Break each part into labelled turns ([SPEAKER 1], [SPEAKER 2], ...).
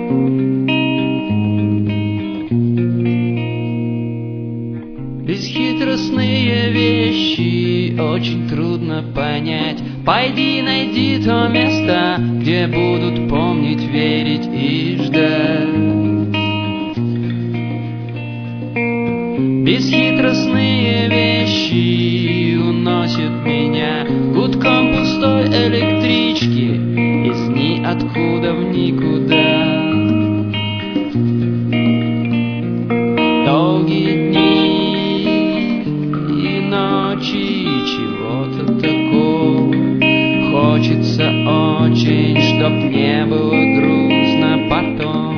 [SPEAKER 1] Бесхитростные вещи очень трудно понять. Пойди найди то место, где будут помнить, верить и ждать. Бесхитростные вещи уносят меня гудком пустой электрички из ниоткуда в никуда. Долгие дни и ночи чего-то такого хочется очень, чтоб не было грустно потом.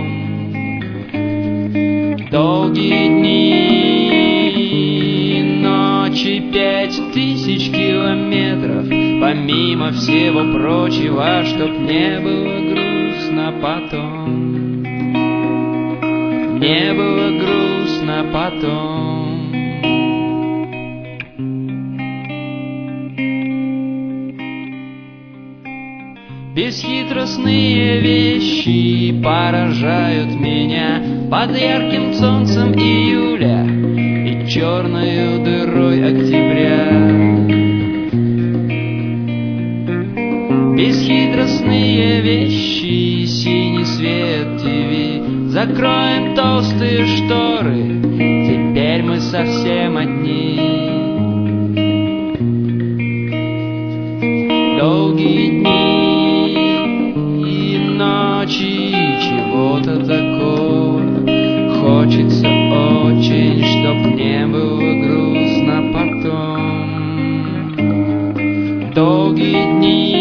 [SPEAKER 1] Долгие дни и ночи, 5000 километров, помимо всего прочего, чтоб не было грустно потом. Не было грустно потом. Бесхитростные вещи поражают меня под ярким солнцем июля и черною дырой октября. Бесхитростные вещи, синий свет ТВ, закроем толстые шторы, теперь мы совсем одни. Долгие дни и ночи чего-то такого хочется очень, чтоб не было грустно потом. Долгие дни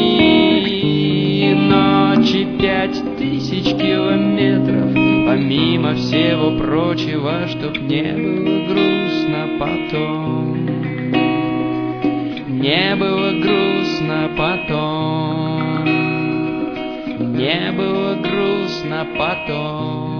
[SPEAKER 1] и ночи, 5000 километров, помимо всего прочего, чтоб не было грустно потом. Не было грустно потом. Не было грустно потом.